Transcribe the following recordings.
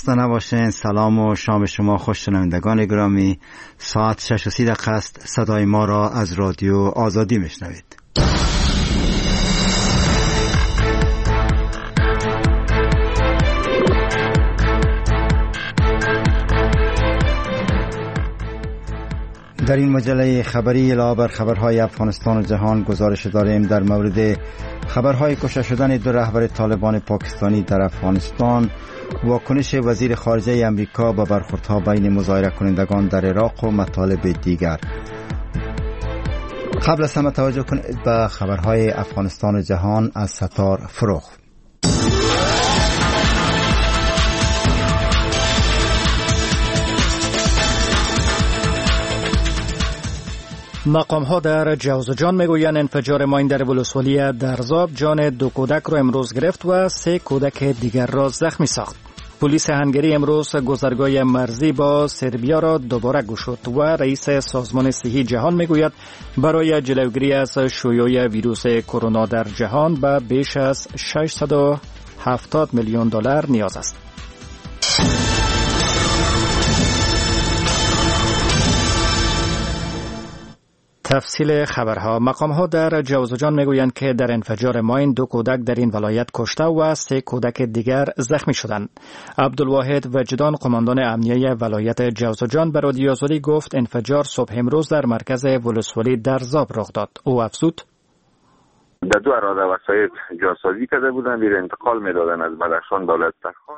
خسته نباشین. سلام و شام شما خوش شنوندگان گرامی. ساعت 6:30 است. صدای ما را از رادیو آزادی میشنوید. در این مجله خبری علاوه بر خبرهای افغانستان و جهان گزارش داریم در مورد خبرهای کشته شدن دو رهبر طالبان پاکستانی در افغانستان، واکنش وزیر خارجه امریکا به برخوردها بین مظاهره کنندگان در عراق و مطالب دیگر. قبل از همه توجه کنید به خبرهای افغانستان و جهان از ستار فروغ. مقام‌ها در جوزجان میگویند انفجار ماین در ولسوالی درزاب جان 2 کودک را امروز گرفت و 3 کودک دیگر را زخمی ساخت. پلیس هنگری امروز گذرگاه مرزی با سربیا را دوباره گشود و رئیس سازمان صحی جهان میگوید برای جلوگیری از شیوع ویروس کرونا در جهان به بیش از 670 میلیون دلار نیاز است. تفصیل خبرها. مقام‌ها در جوزجان میگویند که در انفجار ماین 2 کودک در این ولایت کشته و 3 کودک دیگر زخمی شدند. عبدالواحد وجدان، قماندان امنیه ولایت جوزجان، به رادیو آزادی گفت انفجار صبح امروز در مرکز ولسوالی درزاب رخ داد. او افزود در 2 اراده وسایط جاسازی کرده بودند، میره انتقال میدادن از بدخشان دولت تخار.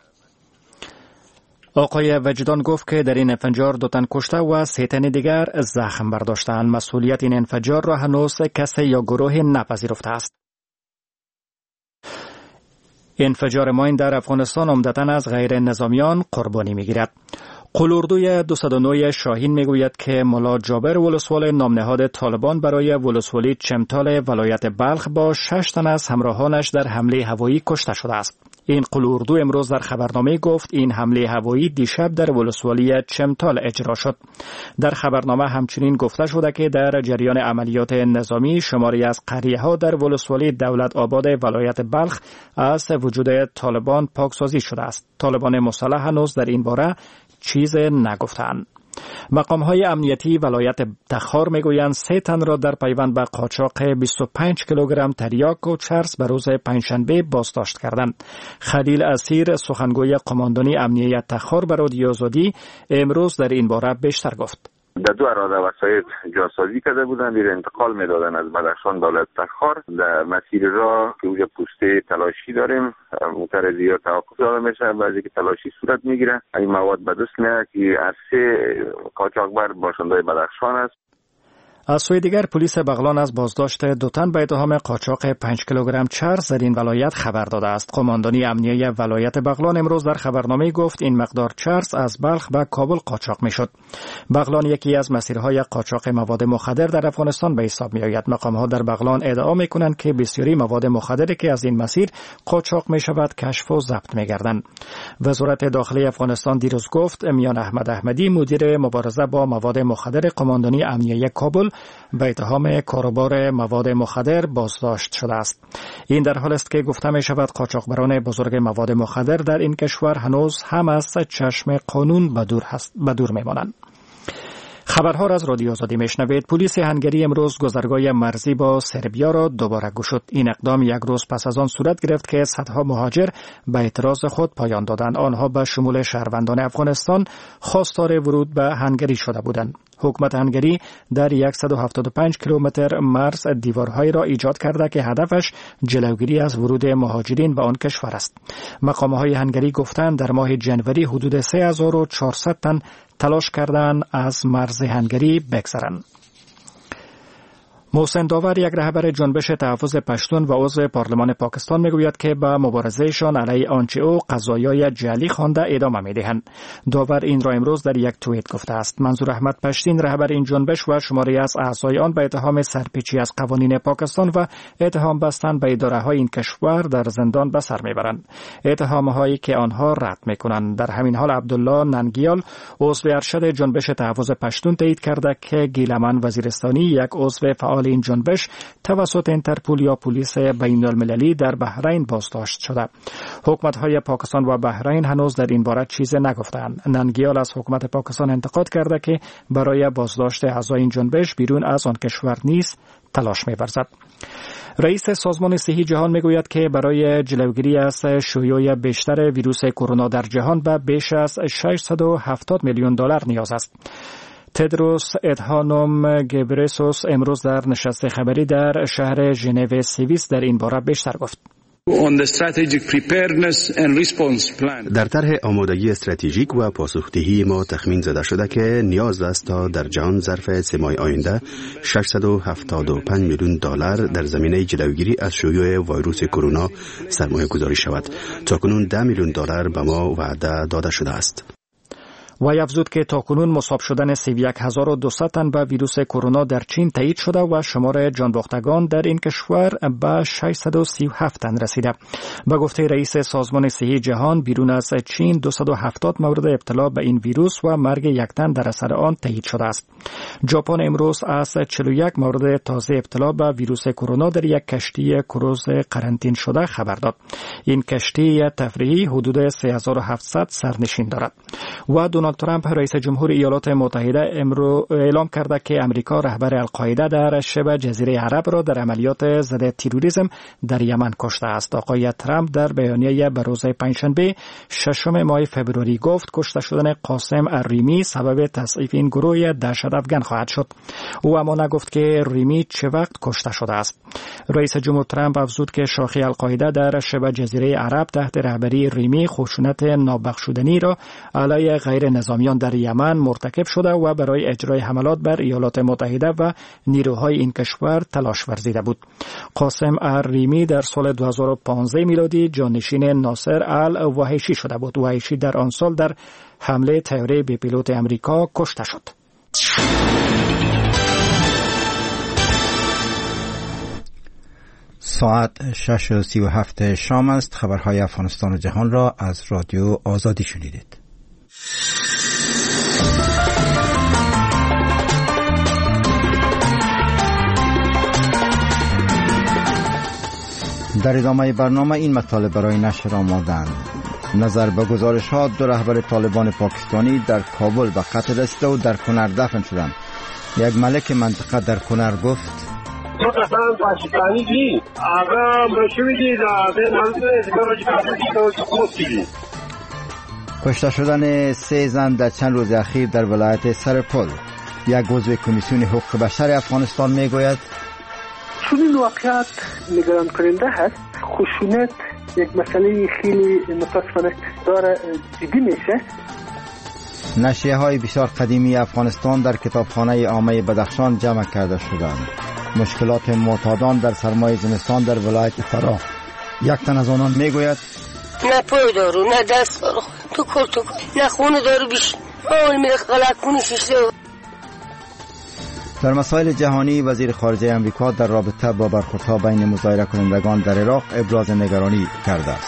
آقای وجدان گفت که در این انفجار 2 تن کشته و 3 تن دیگر زخم برداشتند. مسئولیت این انفجار را هنوز کسی یا گروه نپذیرفته است. انفجار ماین در افغانستان عمدتاً از غیر نظامیان قربانی میگیرد. قلوردوی 209 شاهین میگوید که ملا جابر ولسوال نامنهاد طالبان برای ولسوالی چمتال ولایت بلخ با 6 تن از همراهانش در حمله هوایی کشته شده است. این قلوردو امروز در خبرنامه گفت این حمله هوایی دیشب در ولسوالی چمتال اجرا شد. در خبرنامه همچنین گفته شده که در جریان عملیات نظامی شماری از قریه‌ها در ولسوالی دولت آباد ولایت بلخ از وجود طالبان پاکسازی شده است. طالبان مسلح هنوز در این باره چیز نگفتند. مقام‌های امنیتی ولایت تخار میگویند 3 تن را در پیوند به قاچاق 25 کیلوگرم تریاک و چرس به روز پنجشنبه بازداشت کردند. خلیل اسیر، سخنگوی قماندانی امنیه تخار، به رادیو آزادی امروز در این باره بیشتر گفت. در 2 اراده وسایط جاسازی کرده بودند، میره انتقال میدادن از بدخشان دولت تخار. در مسیر راه که اونجا پوسته تلاشی داریم، موتر زیاد توقف داده میشه، بعضی که تلاشی صورت میگیره. این مواد به دست میاد که از 3 قاچاقبر باشنده بدخشان است. از سوی دیگر پلیس بغلان از بازداشت 2 تن به اتهام قاچاق 5 کیلوگرم چرس در این ولایت خبر داده است. قماندانی امنیه ولایت بغلان امروز در خبرنامه گفت این مقدار چرس از بلخ به کابل قاچاق میشد. بغلان یکی از مسیرهای قاچاق مواد مخدر در افغانستان به حساب میآید. مقام‌ها در بغلان ادعا میکنند که بسیاری مواد مخدری که از این مسیر قاچاق میشود کشف و ضبط میگردند. وزارت داخلی افغانستان دیروز گفت میان احمد احمدی، مدیر مبارزه با مواد مخدر قماندانی امنیه کابل، به اتهام کاروبار مواد مخدر بازداشت شده است. این در حال است که گفته می شود قاچاقبران بزرگ مواد مخدر در این کشور هنوز هم از چشم قانون به دور می مانند. خبرها را از رادیو آزادی میشنوید. پلیس هنگری امروز گذرگاه مرزی با سربیا را دوباره گشود. این اقدام یک روز پس از آن صورت گرفت که صدها مهاجر به اعتراض خود پایان دادند. آنها به شمول شهروندان افغانستان خواستار ورود به هنگری شده بودند. حکومت هنگری در 175 کیلومتر مرز دیوارهایی را ایجاد کرده که هدفش جلوگیری از ورود مهاجرین به آن کشور است. مقام‌های هنگری گفتند در ماه جنوری حدود 3400 تن تلاش کردند از مرز هنگری بگذرند. محسن داور، یک رهبر جنبش تحفظ پشتون و عضو پارلمان پاکستان، میگوید که به مبارزهشان علیه آنچه او قضایای جعلی خوانده ادامه میدهند. داور این را امروز در یک توییت گفته است. منظور احمد پشتین، رهبر این جنبش و شماری از اعضای آن به اتهام سرپیچی از قوانین پاکستان و اتهام بستن به اداره‌های این کشور در زندان به سر میبرند. اتهام‌هایی که آنها رد میکنند. در همین حال عبدالله ننگیال، عضو ارشد جنبش تحفظ پشتون، تایید کرده که گیلمن وزیرستانی، یک عضو فعال فعال این جنبش توسط اینترپول یا پلیس بین المللی در بحرین بازداشت شده. حکومت‌های پاکستان و بحرین هنوز در این باره چیزی نگفتند. ننگیال از حکومت پاکستان انتقاد کرده که برای بازداشت اعضای این جنبش بیرون از آن کشور نیز تلاش می‌ورزد. رئیس سازمان صحی جهان میگوید که برای جلوگیری از شیوع بیشتر ویروس کرونا در جهان به بیش از 670 میلیون دلار نیاز است. تدروس ادهانوم گبرسوس امروز در نشست خبری در شهر ژنو سوئیس در این باره بیشتر گفت. در طرح آمادگی استراتژیک و پاسخدهی ما تخمین زده شده که نیاز است تا در جهان ظرف 3 ماه آینده 675 میلیون دلار در زمینه جلوگیری از شیوع ویروس کرونا سرمایه گذاری شود. تاکنون 10 میلیون دلار به ما وعده داده شده است. وی افزود که تاکنون مصاب شدن 31200 تن به ویروس کرونا در چین تایید شده و شمار جانباختگان در این کشور به 637 تن رسیده. به گفته رئیس سازمان صحی جهان بیرون از چین 270 مورد ابتلا به این ویروس و مرگ 1 تن در اثر آن تایید شده است. ژاپن امروز از 41 مورد تازه ابتلا به ویروس کرونا در یک کشتی کروز قرنطین شده خبر داد. این کشتی تفریحی حدود 3700 سرنشین دارد. و دونالد ترامپ رئیس جمهور ایالات متحده امروز اعلام کرده که امریکا رهبر القاعده در شبه جزیره عرب را در عملیات ضد تروریسم در یمن کشته است. آقای ترامپ در بیانیه به روز پنجشنبه 6 ماه فوریه گفت کشته شدن قاسم الریمی سبب تضعیف این گروه دهشت افکن خواهد شد. او اما نگفت که ریمی چه وقت کشته شده است. رئیس جمهور ترامپ افزود که شاخه القاعده در شبه جزیره عرب تحت رهبری ریمی خشونت نابخشودنی را علیه غیر نظامیان در یمن مرتکب شده و برای اجرای حملات بر ایالات متحده و نیروهای این کشور تلاش ورزیده بود. قاسم الریمی در سال 2015 میلادی جانشین ناصر الوحیشی شده بود. وحیشی در آن سال در حمله طیاره بی پیلوت امریکا کشته شد. ساعت 6:37 شام است. خبرهای افغانستان و جهان را از رادیو آزادی شنیدید. در ادامه برنامه این مطالب برای نشر آمادند. نظر به گزارش ها 2 رهبر طالبان پاکستانی در کابل به قتل رسیده و در کنر دفن شدند. یک ملک منطقه در کنر گفت کشته شدن 3 زن در چند روز اخیر در ولایت سرپل. یک عضو کمیسیون حقوق بشر افغانستان میگوید چون این واقعیت نگران کننده هست. خشونت یک مسئله خیلی متاسفانه داره جدی میشه. نشریه های بسیار قدیمی افغانستان در کتابخانه عامه بدخشان جمع کرده شدند. مشکلات معتادان در سرمای زمستان در ولایت فراه. یک تن از آنان میگوید نه پای دارو نه دست دارو تو کل نه خونه دارو بیش اول میره غلط کنی شیشته. در مسائل جهانی وزیر خارجه امریکا در رابطه با برخوردها بین مظاهره کنندگان در عراق ابراز نگرانی کرده است.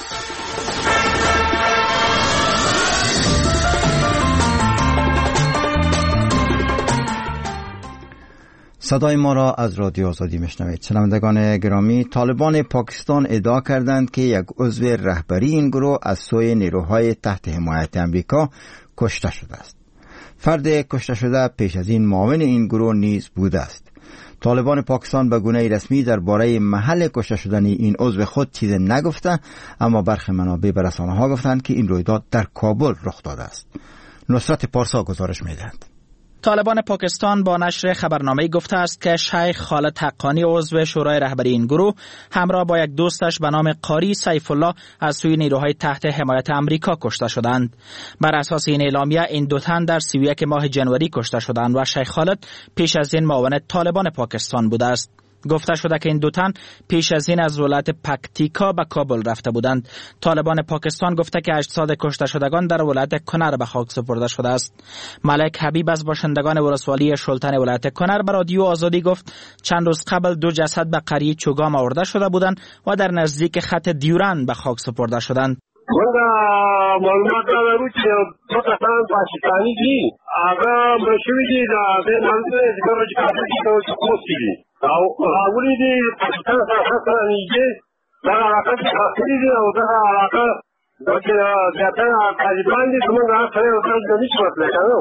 صدای ما را از رادیو آزادی میشنوید. شنوندگان گرامی، طالبان پاکستان ادعا کردند که یک عضو رهبری این گروه از سوی نیروهای تحت حمایت امریکا کشته شده است. فرد کشته شده پیش از این معاون این گروه نیز بوده است. طالبان پاکستان به گونه رسمی درباره محل کشته شدن این عضو خود چیزی نگفته، اما برخی منابع به رسانه‌ها گفتند که این رویداد در کابل رخ داده است. نصرت پارسا گزارش می‌دهد. طالبان پاکستان با نشر خبرنامه گفته است که شیخ خالد حقانی عضو شورای رهبری این گروه همراه با یک دوستش به نام قاری سیف الله از سوی نیروهای تحت حمایت امریکا کشته شدند. بر اساس این اعلامیه این 2 تن در 31 ماه جنوری کشته شدند و شیخ خالد پیش از این معاون طالبان پاکستان بوده است. گفته شده که این 2 تن پیش از این از ولایت پکتیکا به کابل رفته بودند. طالبان پاکستان گفته که اجساد کشته شدگان در ولایت کنر به خاک سپرده شده است. ملک حبیب از باشندگان ولسوالی شلتن ولایت کنر به رادیو آزادی گفت چند روز قبل 2 جسد به قریه چوگام آورده شده بودند و در نزدیک خط دیورند به خاک سپرده شدند. معلومات دارو چې دو کسان پاکستانی دي هغه مشوي دي د منځ د ګرځي کاري ته کوم دي راولی دی پاکستان سره نیږدې دغه علاقه چې حاصلې دي او دغه علاقه چې زیاتره طالبان دي زموږ هغه سره ورته نشي وتلی که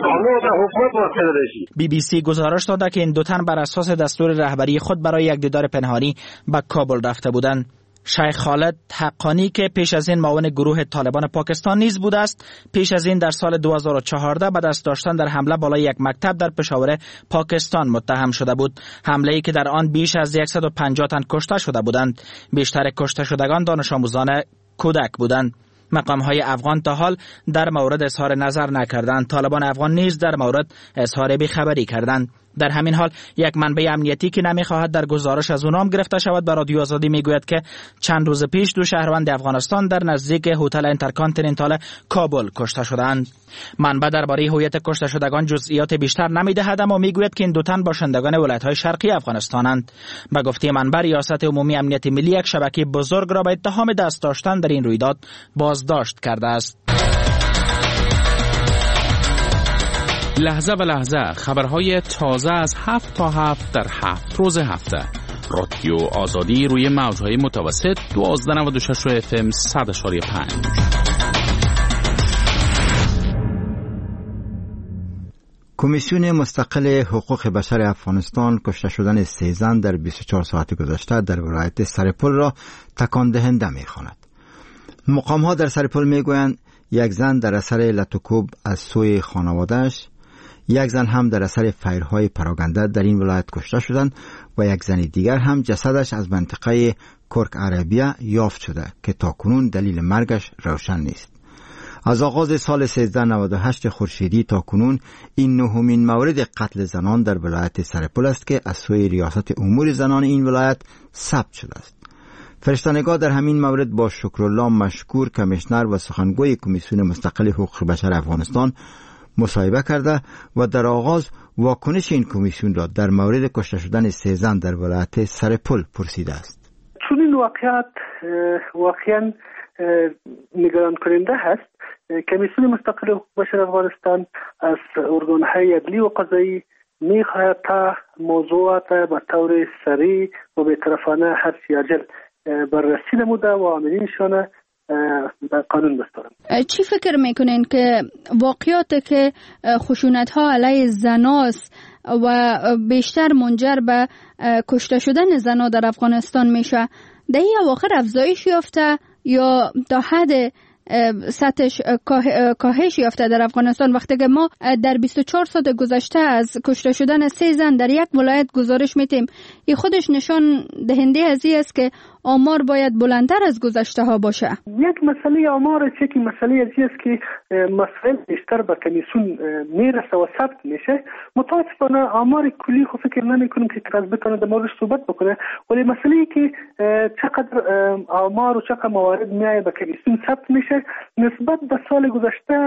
بی بی سی گزارش داده که این دو تن بر اساس دستور رهبری خود برای یک دیدار پنهانی به کابل رفته بودند. شیخ خالد حقانی که پیش از این معاون گروه طالبان پاکستان نیز بوده است، پیش از این در سال 2014 به دست داشتن در حمله بالای یک مکتب در پشاور پاکستان متهم شده بود. حمله‌ای که در آن بیش از 150 تن کشته شده بودند. بیشتر کشته شدگان دانش آموزان کودک بودند. مقام‌های افغان تا حال در مورد اظهار نظر نکردند. طالبان افغان نیز در مورد اظهار بی‌خبری کردند. در همین حال یک منبع امنیتی که نمی‌خواهد در گزارش از او نام گرفته شود به رادیو آزادی میگوید که چند روز پیش دو شهروند افغانستان در نزدیک هتل اینترکانتیننتال کابل کشته شدند. منبع درباره هویت کشته شدگان جزئیات بیشتر نمی‌دهد، اما میگوید که این دو تن باشندگان ولایت‌های شرقی افغانستانند. به گفته منبع ریاست عمومی امنیت ملی یک شبکه بزرگ را به اتهام دست داشتن در این رویداد بازداشت کرده است. لحظه به لحظه خبرهای تازه از 7 تا 7 در 7 روز هفته. رادیو آزادی روی موجهای متوسط 1296 FM 100.5. کمیسیون مستقل حقوق بشر افغانستان کشته شدن 3 زن در 24 ساعت گذشته در ولایت سرپل را تکان دهنده می‌خواند. مقام‌ها در سرپل می‌گویند یک زن در اثر لطوکوب از سوی خانواده‌اش، یک زن هم در اثر فیرهای پراگنده در این ولایت کشته شدند و یک زن دیگر هم جسدش از منطقه کرک عربیه یافت شده که تاکنون دلیل مرگش روشن نیست. از آغاز سال 1398 خورشیدی تا کنون این نهمین مورد قتل زنان در ولایت سرپل است که از سوی ریاست امور زنان این ولایت ثبت شده است. فرشته‌نگار در همین مورد با شکرالله مشکور کمیشنر و سخنگوی کمیسیون مستقل حقوق بشر افغانستان مصاحبه کرده و در آغاز واکنش این کمیسیون را در مورد کشته شدن 3 زن در ولایت سرپل پرسیده است. چون این واقعیت واقعا نگران کننده هست، کمیسیون مستقل حقوق بشر افغانستان از ارگان‌های عدلی و قضایی می‌خواهد تا موضوعات به طور سریع و بی‌طرفانه هرچی عاجل بررسی نموده و عاملینشان به قانون بسپارند. چی فکر میکنین که واقعیاتی که خشونت‌ها علیه زناست و بیشتر منجر به کشته شدن زنها در افغانستان میشه، در این اواخر افزایش یافته یا تا حد سطحش کاهش یافته در افغانستان، وقتی که ما در 24 ساعت گذشته از کشته شدن 3 زن در یک ولایت گزارش میتیم، این خودش نشان دهنده از این است که آمار باید بلندتر از گذشته ها باشه. یک مسئله آمار چه که مسئله از این است که مسائل بیشتر به کمیسیون میرسه و ثبت میشه. متاسفانه آمار کلی خو فکر نمی کنم که کس بتونه در موردش صحبت بکنه، ولی مسئله ای که چقدر آمار و چقدر موارد میایه به کمیسیون ثبت میشه نسبت به سال گذشته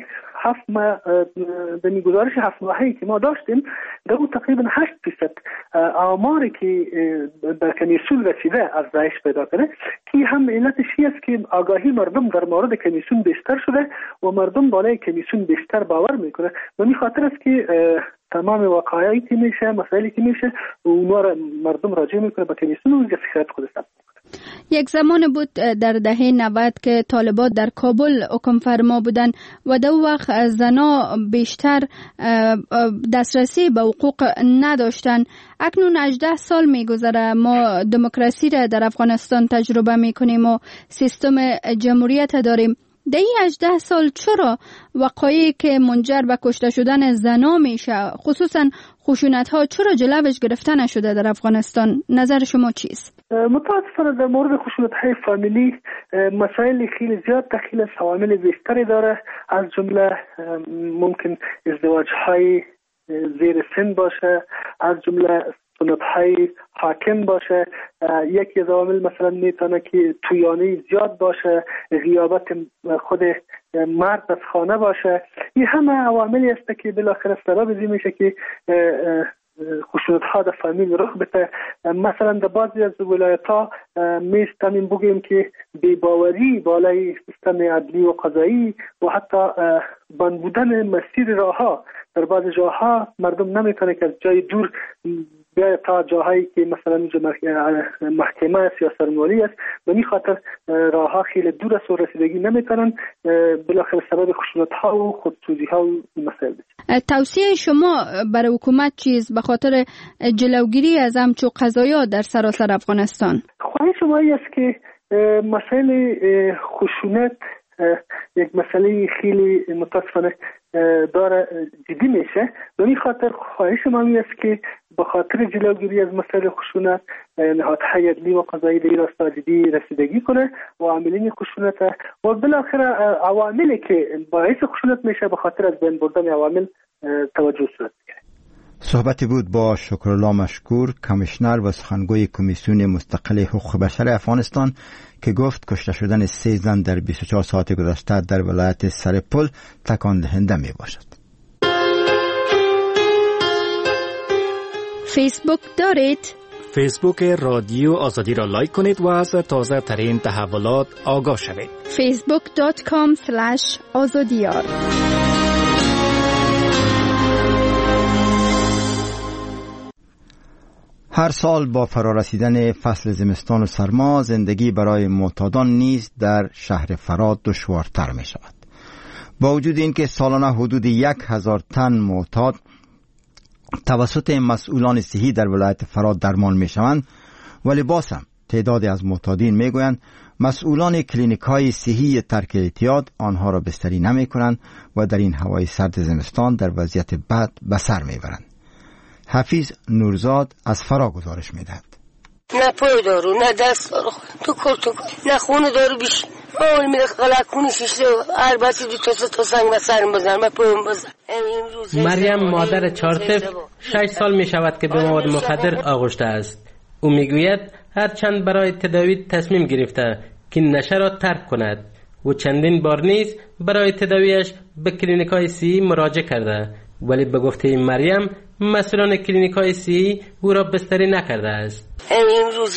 دمی گزارش 7 ماهه‌ای که ما داشتیم در اون تقریبا 8% آماری که به کمیسیون رسیده افزایش پیدا کرده، که هم علتش است که آگاهی مردم در مورد کمیسیون بیشتر شده و مردم بالای کمیسیون بیشتر باور میکنه و این خاطر است که تمام وقایعی که میشه، مسائلی که میشه اونها را مردم راجع میکنه به کمیسیون و جسارت خود است. یک زمان بود در دهه 90 که طالبان در کابل حکم فرما بودن و در وقت زنا بیشتر دسترسی به حقوق نداشتن. اکنون 18 سال میگذره ما دموکراسی را در افغانستان تجربه میکنیم و سیستم جمهوریت داریم. در این 18 سال چرا وقایعی که منجر به کشته شدن زنا میشه، خصوصا خشونت ها، چرا جلوش گرفته نشده در افغانستان؟ نظر شما چیست؟ متاسفانه در مورد خشونت های فامیلی مسائل خیلی زیاد دخیل است، عوامل بیشتری داره، از جمله ممکن ازدواج های زیر سن باشه، از جمله سنت های حاکم باشه، یکی از عوامل مثلا میتونه که تویانی زیاد باشه، غیابت خود مرد از خانه باشه. این همه عواملی است که بالاخره سبب این میشه که خشونت ها در فامیل رخ بده. مثلا در بعضی از ولایت ها میستانیم بگیم که بی‌باوری بالای سیستم عدلی و قضایی و حتی بند بودن مسیر راه ها، در بعض جاها مردم نمیتونه که از جای دور بیا تا جاهایی که مثلا محکمه است یا سرمالی است، به این خاطر راه ها خیلی دور است و رسیدگی نمیتونن، بالاخره سبب خشونت ها و خودسوزی ها و مسائل. توصیه شما برای حکومت چیست به خاطر جلوگیری از همچو قضایا در سراسر افغانستان؟ خواهش شما است که مسائل خشونت یک مسئله خیلی متاسفانه داره جدی میشه. به این خاطر خواهش ما است که به خاطر جلوگیری از مسائل خشونت نهادهای عدلی و قضایی در راستا جدی رسیدگی کنه و عاملین خشونت و بالاخره عواملی که باعث خشونت میشه به خاطر از بین بردن عوامل توجه صورت بگیره. صحبتی بود با شکرالله مشکور، کمیشنر و سخنگوی کمیسیون مستقل حقوق بشر افغانستان، که گفت کشته شدن 3 زن در 24 ساعت گذشته در ولایت سرپل تکان دهنده می باشد. فیسبوک دارید؟ فیسبوک رادیو آزادی را لایک کنید و از تازه ترین تحولات آگاه شوید. facebook.com/azadiyar. هر سال با فرارسیدن فصل زمستان و سرما زندگی برای معتادان نیز در شهر فرا دشوارتر می شود. با وجود اینکه سالانه حدود 1000 تن معتاد توسط مسئولان صحی در ولایت فرا درمان می شوند، ولی باز هم تعدادی از معتادین می گویند مسئولان کلینیک های صحی ترک اعتیاد آنها را بستری نمی کنند و در این هوای سرد زمستان در وضعیت بد به سر می برند. حفیظ نورزاد از فرا گزارش میدهد. نه پای دارو، نه دست دارو، تو نه خونه دارو بیش. اول میره قلقونی شیشته هر بسی دو تا سنگ و سرم بزن، من پایم بزن. مریم مادر 4 طفل 6 سال می شود که به مواد مخدر آغشته است. او میگوید هرچند برای تداوی تصمیم گرفته که نشه را ترک کند و چندین بار نیز برای تداویش به کلینیک‌های صحی مراجعه کرده، ولی به گفته مریم مسئولان کلینیک‌های صحی او را بستری نکرده است. امروز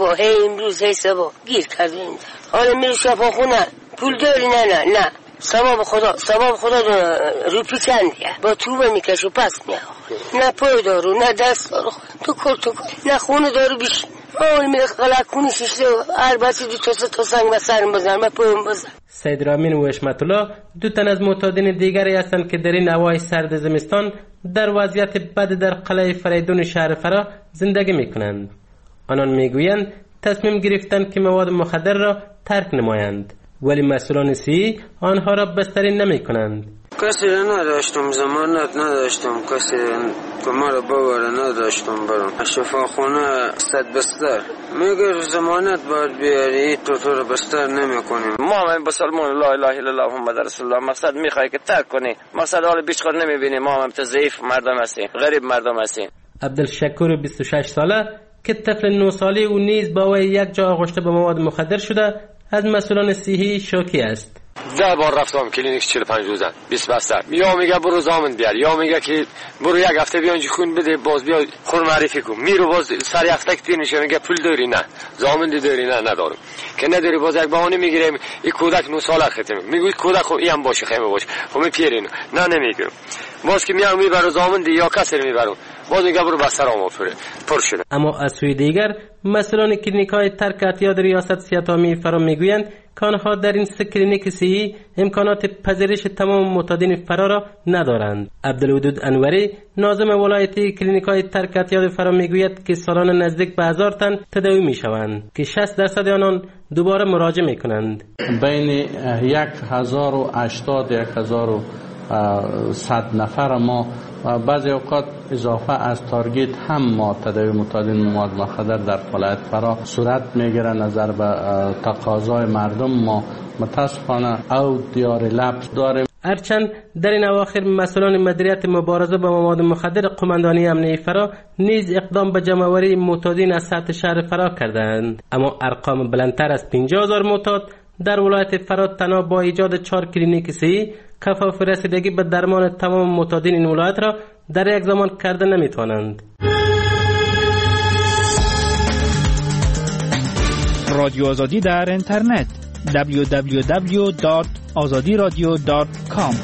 هی سبا گیر کردیم. حالا میری شفاخونه پول داری؟ نه سباب خدا رو پیچندیه با توبه میکش و پس میاد. نه پای دارو، نه دست دارو، تو نه خونه دارو بیش. اول میره قلقونی شیشته هر بسی دو تا سنگ و سرم بزن، من پایم بزن. سید رامین و اشمت الله 2 تن از معتادین دیگری هستند که در این هوای سرد زمستان در وضعیت بد در قلعه فریدون شهر فرا زندگی میکنند. آنان میگویند تصمیم گرفتند که مواد مخدر را ترک نمایند، ولی مسئولان صحی آنها را بستری نمیکنند. کسی را نداشتم، ضمانت نداشتم، کسی که ما را ببره نداشتم. برم شفاخونه 100 بستر میگه ضمانت باید بیاری، تو را بستر نمیکنیم. ما هم بسلمان لا اله الا الله محمد رسول الله مقصد میخوای که ترک کنی، مقصد حال بیچخور نمیبینیم. ما هم ضعیف مردم هستیم، غریب مردم هستیم. عبدالشکور 26 ساله که طفل 9 ساله و نیز با وی یک جا آغشته به مواد مخدر شده از مسئولان صحی شوکی است. 10 بار رفتم کلینیک 45 روزه 20 بستر. یا میگه برو زامن بیار، یا میگه که برو 1 هفته بیا اینجا خون بده، باز بیا خون معرفی کن. میرو باز سر هفته که میشه میگه پول داری؟ نه. زامن داری؟ نه ندارم. که نداری باز یک بهانه میگیریم این کودک 9 ساله ختم. میگوی کودک خب این باشه خیمه باشه. خب میپیرین. نه نمیگیرم. باز که میام میبرم زامن یا کسر میبرم. باز میگه برو بسترامو پر شده. اما از سوی دیگر مسئولان کلینیک‌های ترک اعتیاد ریاست سیاتامی فرا میگویند که آنها در این 3 کلینیک صحی امکانات پذیرش تمام معتادین فرا را ندارند. عبدالودود انوری ناظم ولایتی کلینیک‌های ترک اعتیاد فرا میگوید که سالانه نزدیک به 1000 تن تداوی میشوند که 60% آنان دوباره مراجعه میکنند. بین 1080 1100 نفر ما بعضی اوقات اضافه از تارگت هم ما تداوی معتادین مواد مخدر در ولایت فرا صورت میگیره. نظر به تقاضای مردم ما متاسفانه او دیار لبس داریم. هرچند در این اواخر مسئولان مدیریت مبارزه با مواد مخدر قماندانی امنیه فرا نیز اقدام به جمع‌آوری معتادین از سطح شهر فرا کردند، اما ارقام بلندتر از 50,000 معتاد در ولایت فرا تنها با ایجاد 4 کلینیک صحی کفاف رسیدگی به درمان تمام معتادین این ولایت را در یک زمان کرده نمیتوانند. رادیو آزادی در اینترنت www.azadiradio.com.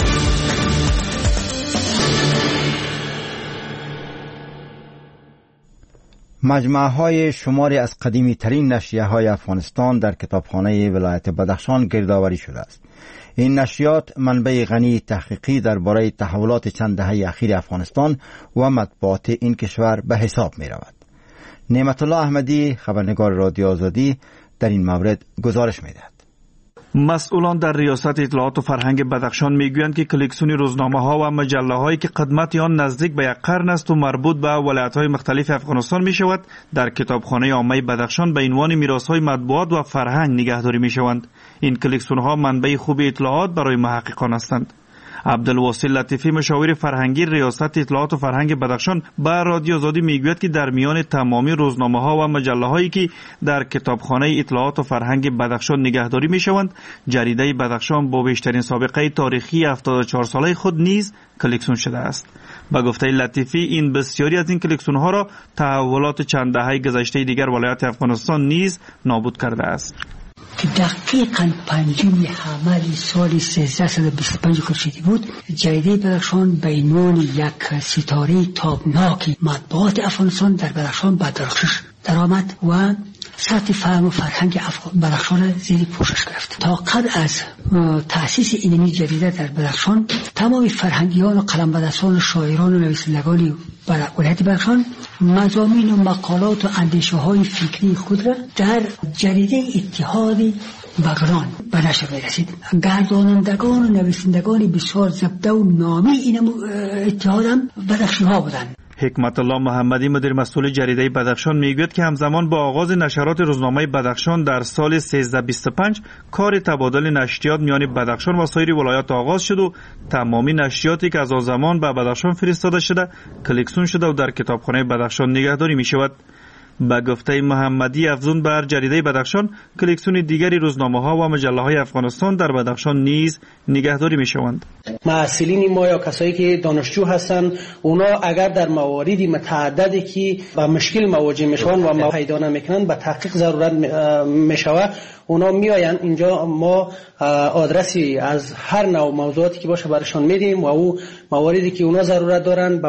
مجموعه های شماری از قدیمی ترین نشریه های افغانستان در کتابخانه ولایت بدخشان گردآوری شده است. این نشریات منبع غنی تحقیقی درباره تحولات چند دهه اخیر افغانستان و مطبوعات این کشور به حساب می رود. نعمت الله احمدی، خبرنگار رادیو آزادی، در این مورد گزارش می دهد. مسئولان در ریاست اطلاعات و فرهنگ بدخشان میگویند که کلکسیون روزنامه ها و مجله هایی که قدمت آن نزدیک به 1 قرن است و مربوط به ولایت های مختلف افغانستان می شود، در کتابخانه عامه بدخشان به عنوان میراث های مطبوعات و فرهنگ نگهداری می شوند. این کلکسیون ها منبع خوب اطلاعات برای محققان هستند. عبدالواصل لطیفی، مشاور فرهنگی ریاست اطلاعات و فرهنگ بدخشان، به رادیو آزادی میگوید که در میان تمامی روزنامه ها و مجله هایی که در کتابخانه اطلاعات و فرهنگ بدخشان نگهداری می شوند، جریده بدخشان با بیشترین سابقه تاریخی 74 ساله خود نیز کلکسیون شده است. با گفته لطیفی، این بسیاری از این کلکسیون ها را تحولات چند دهه گذشته دیگر ولایت افغانستان نیز نابود کرده است. که دقیقاً 5 حمل سال 1325 خورشیدی بود، جریده بدخشان به عنوان یک ستاره تابناک مطبوعات افغانستان در بدخشان به درخشش درآمد و سطح فهم و فرهنگ بدخشان زیر پوشش گرفت. تا قبل از تأسیس این جریده در بدخشان، تمام فرهنگیان و قلمبدستان و شاعران و نویسندگان ولایت بدخشان مضامین و مقالات و اندیشه های فکری خود را در جریده اتحاد بغلان به نشر می‌رسید. گردانندگان و نویسندگان بسیار زبده و نامی این اتحاد هم بدخشانی ها بودند. حکمت الله محمدی، مدیر مسئول جریده بدخشان، میگوید که همزمان با آغاز نشرات روزنامه بدخشان در سال 1325 کار تبادل نشریات میان بدخشان و سایر ولایات آغاز شد و تمامی نشریاتی که از آن زمان به بدخشان فرستاده شده کلکسیون شده و در کتابخانه بدخشان نگهداری می شود. با گفته محمدی، افزون بر جریده بدخشان، کلکسیون دیگری روزنامه ها و مجله های افغانستان در بدخشان نیز نگهداری می شوند. محصلین ما یا کسایی که دانشجو هستند، اونا اگر در مواردی متعددی که با مشکل مواجه میشوند و پیدا نمیکنند به تحقیق ضرورت میشود، اونا میآیند اینجا. ما آدرسی از هر نوع موضوعاتی که باشه براشون میدیم و او مواردی که اونا ضرورت دارن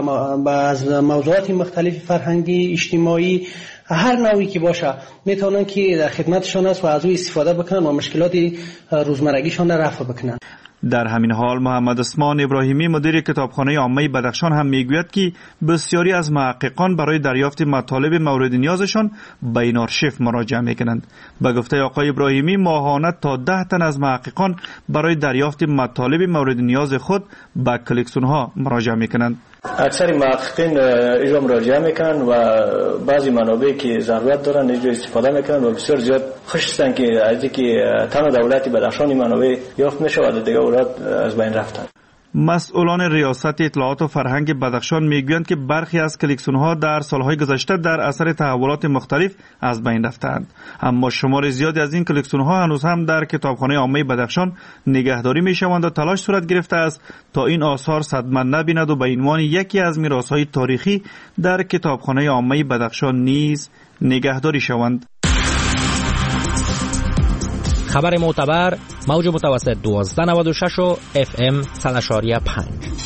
از موضوعات مختلف فرهنگی، اجتماعی، هر نوعی که باشه میتونن که در خدمتشون است و از او استفاده بکنن و مشکلات روزمرگیشون را رفع بکنن. در همین حال محمد عثمان ابراهیمی، مدیر کتابخانه عامه بدخشان، هم میگوید که بسیاری از محققان برای دریافت مطالب مورد نیازشان به این آرشیو مراجعه میکنند. به گفته آقای ابراهیمی، ماهانه تا 10 تن از محققان برای دریافت مطالب مورد نیاز خود به کلکسیون ها مراجعه میکنند. اکثر محققین اینجا مراجعه میکنن و بعضی منابعی که ضرورت دارن اینجا استفاده میکنن و بسیار زیاد خوش هستن که از اینکه تنها دولت بدخشان منابع یافت میشه و دیگه اولاد از بین رفتن. مسئولان ریاست اطلاعات و فرهنگ بدخشان میگویند که برخی از کلکسیون ها در سالهای گذشته در اثر تحولات مختلف از بین رفتند، اما شمار زیادی از این کلکسیون ها هنوز هم در کتابخانه عامه بدخشان نگهداری میشوند و تلاش صورت گرفته است تا این آثار صدمه نبیند و به عنوان یکی از میراث‌های تاریخی در کتابخانه عامه بدخشان نیز نگهداری شوند. خبر معتبر، موج متوسط 1296 و FM 100.5.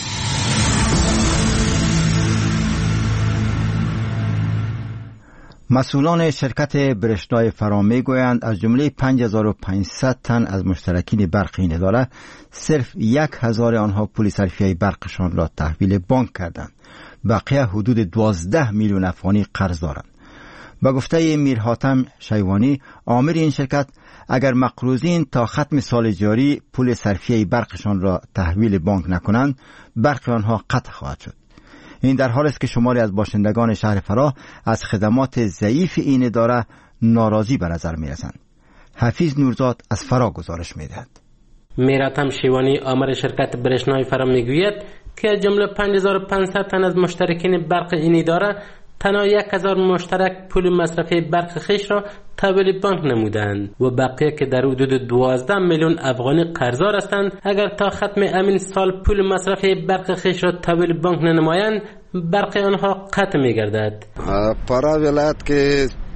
مسئولان شرکت برشتای فرا میگویند از جمله 5500 تن از مشترکین برق این اداره صرف 1000 آنها پول صرفیه برقشان را تحویل بانک کردند. بقیه حدود 12 میلیون افغانی قرض دارند. با گفته میر حاتم شیوانی، آمر این شرکت، اگر مقروضین تا ختم سال جاری پول صرفیه برقشان را تحویل بانک نکنند، برق آنها قطع خواهد شد. این در حالی است که شماری از باشندگان شهر فرا از خدمات ضعیف این اداره ناراضی به نظر می رسند. حفیظ نورزاد از فرا گزارش می دهد. میراتم شیوانی، آمر شرکت برشنای فرا می گوید که از جمله 5500 تن از مشترکین برق این اداره تنها 1000 مشترک پول مصرفی برق خویش را تحویل بانک نمودند و بقیه که در حدود 12 میلیون افغانی قرضدار هستند، اگر تا ختم امین سال پول مصرفی برق خویش را تحویل بانک ننمایند، برق آنها قطع می‌گردد. فرا ولایت که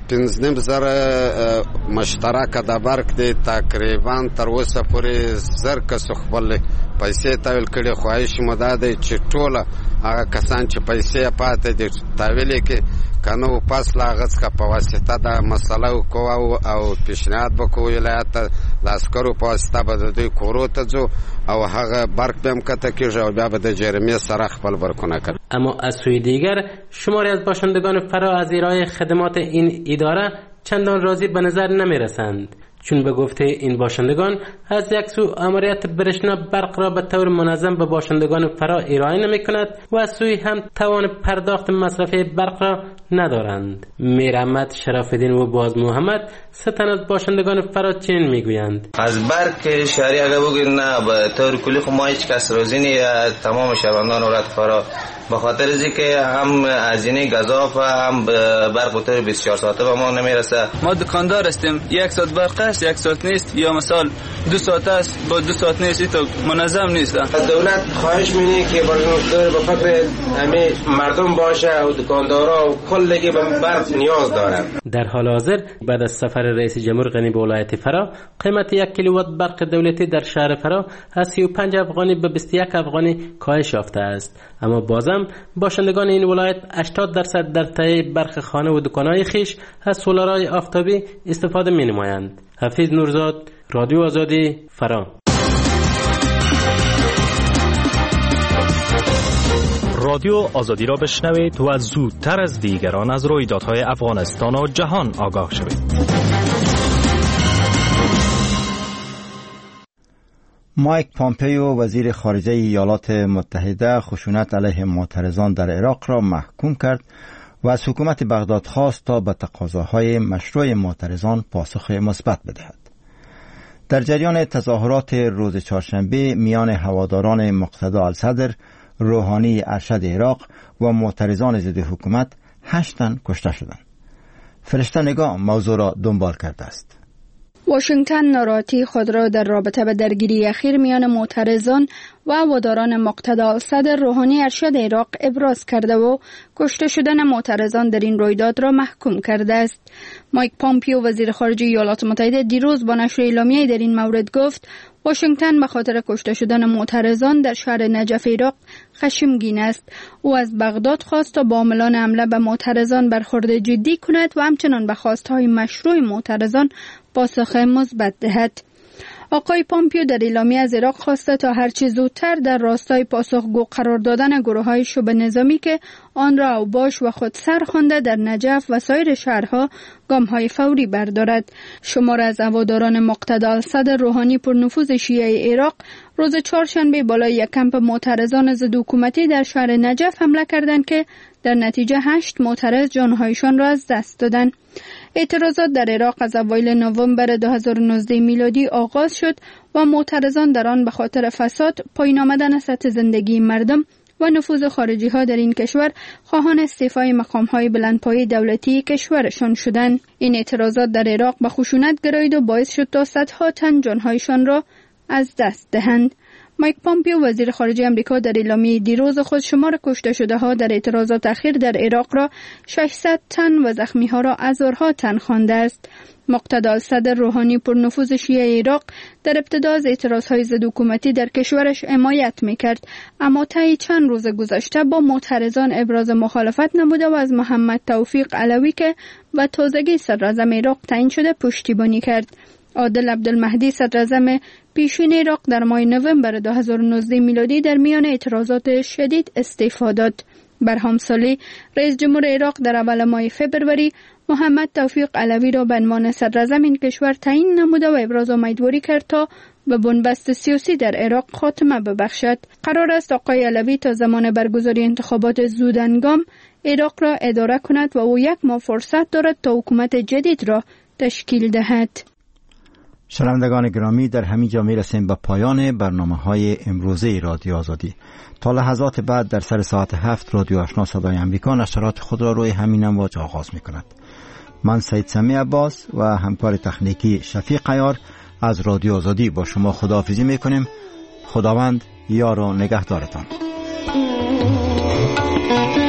15,000 مشترک د برق دی، تقریبا تر اوسه پورې 1000 کسو خپل پیسې تحویل کړي. خواهش مو دا دی چې ټول هغه کسان چې پیسې پاتې دي تحویل کړي، کنه پس لا هغه څخه په واسطه د مسله وکړو او پیشنهاد وکړو ولایت د عسکرو په واسطه به د دوی کورو ته ځو او هغه برق به هم کته کېږي او بیا به د جرمې سره خپل برقونه کړي. اما از سوی دیگر شماری از باشندگان فرا از ارائه خدمات این اداره چندان راضی به نظر نمی رسند، چون به گفته این باشندگان از یک سو امریت برشنا برق را به طور منظم به باشندگان فرا ارائه نمی کند و از سوی هم توان پرداخت مصرفی برق را ندارند. میر احمد شراف‌الدین و باز محمد ستن از باشندگان فرا چنین میگویند: از برق شهری اگر بگید نه به طور کلی خب ما هیچ کس راضی نی، تمام شهروندان ولایت فرا به خاطر از که هم هزینه گزاف هم برق به طور 24 ساعته به ما نمیرسه. ما دکاندار هستیم، 1 ساعت برق است 1 ساعت نیست، یا مثلا 2 ساعت است با 2 ساعت نیست، تو منظم نیست. از دولت خواهش می‌کنیم که به فکر همه مردم باشه و دکاندارا و کلی به برق نیاز دارن. در حال حاضر بعد از سفر رئیس جمهور غنی به ولایت فرا قیمت 1 کیلووات برق دولتی در شهر فرا از 35 افغانی به 21 افغانی کاهش یافته است، اما بازم باشندگان این ولایت 80% در تهیه برق خانه و دکان‌های خیش از سولارهای آفتابی استفاده می‌نمایند. حفیظ نورزاد، رادیو آزادی، فرا. رادیو آزادی را بشنوید و زودتر از دیگران از رویدادهای افغانستان و جهان آگاه شوید. مایک پامپیو وزیر خارجه ایالات متحده خشونت علیه معترضان در عراق را محکوم کرد و از حکومت بغداد خواست تا به تقاضاهای مشروع معترضان پاسخ مثبت بدهد. در جریان تظاهرات روز چهارشنبه میان هواداران مقتدا الصدر، روحانی ارشد عراق و معترضان ضد حکومت 8 تن کشته شدند. فرشته نگاه موضوع را دنبال کرده است. واشنگتن ناراحتی خود را در رابطه به درگیری اخیر میان معترضان و هواداران مقتدا الصدر، روحانی ارشد عراق ابراز کرده و کشته شدن معترضان در این رویداد را محکوم کرده است. مایک پامپیو وزیر خارجه ایالات متحده دیروز با نشر اعلامیه‌ای در این مورد گفت واشنگتن به خاطر کشته شدن معترضان در شهر نجف عراق خشمگین است. او از بغداد خواست تا با عاملان حمله به معترضان برخورد جدی کند و همچنان به خواستهای مشروع معترضان پاسخ مثبت دهد. آقای پامپیو در اعلامیه از عراق خواسته تا هرچه زودتر در راستای پاسخگو قرار دادن گروه‌های شبه نظامی که آن را اوباش و خودسر خوانده در نجف و سایر شهرها گام‌های فوری بردارد. شمار از هواداران مقتدا الصدر، روحانی پرنفوذ شیعه عراق، روز چهارشنبه بالای یک کمپ معترضان ضد حکومتی در شهر نجف حمله کردند که در نتیجه 8 معترض جانهایشان را از دست دادند. اعتراضات در عراق از اوایل نوامبر 2019 میلادی آغاز شد و معترضان در آن به خاطر فساد، پایین آمدن سطح زندگی مردم و نفوذ خارجی ها در این کشور خواهان استعفای مقام های بلندپایه دولتی کشورشان شدند. این اعتراضات در عراق به خشونت گرایید و باعث شد تا صدها تن جانهایشان را از دست دهند. مایک پامپیو وزیر خارجه آمریکا در اعلامیه دیروز خود شمار کشته شده ها در اعتراضات اخیر در عراق را 600 تن و زخمی ها را هزارها تن خوانده است. مقتدا الصدر، روحانی پرنفوذ شیعه عراق، در ابتدا از اعتراضهای ضد حکومتی در کشورش حمایت میکرد، اما طی چند روز گذشته با معترضان ابراز مخالفت نموده و از محمد توفیق علوی که به تازگی صدراعظم عراق تعیین شده پشتیبانی کرد. عادل عبدالمهدی صدراعظم پیشین عراق در ماه نوامبر 2019 میلادی در میان اعتراضات شدید استعفا داد. برهام صالح رئیس جمهور عراق در اول ماه فوریه محمد توفیق علوی را به عنوان صدراعظم این کشور تعیین نموده و ابراز امیدواری کرد تا به بنبست سیاسی در عراق خاتمه ببخشد. قرار است آقای علوی تا زمان برگزاری انتخابات زودهنگام عراق را اداره کند و او 1 ماه فرصت دارد تا حکومت جدید را تشکیل دهد. شنوندگان گرامی، در همین جا میرسیم به پایان برنامه‌های امروزه رادیو آزادی. تا لحظات بعد در سر ساعت 7 رادیو آشنا صدای آمریکا نشرات خود را روی همین امواج آغاز می‌کند. من سید سمی عباس و همکار تکنیکی شفیق عیار از رادیو آزادی با شما خداحافظی می‌کنیم. خداوند یار و نگهدارتان.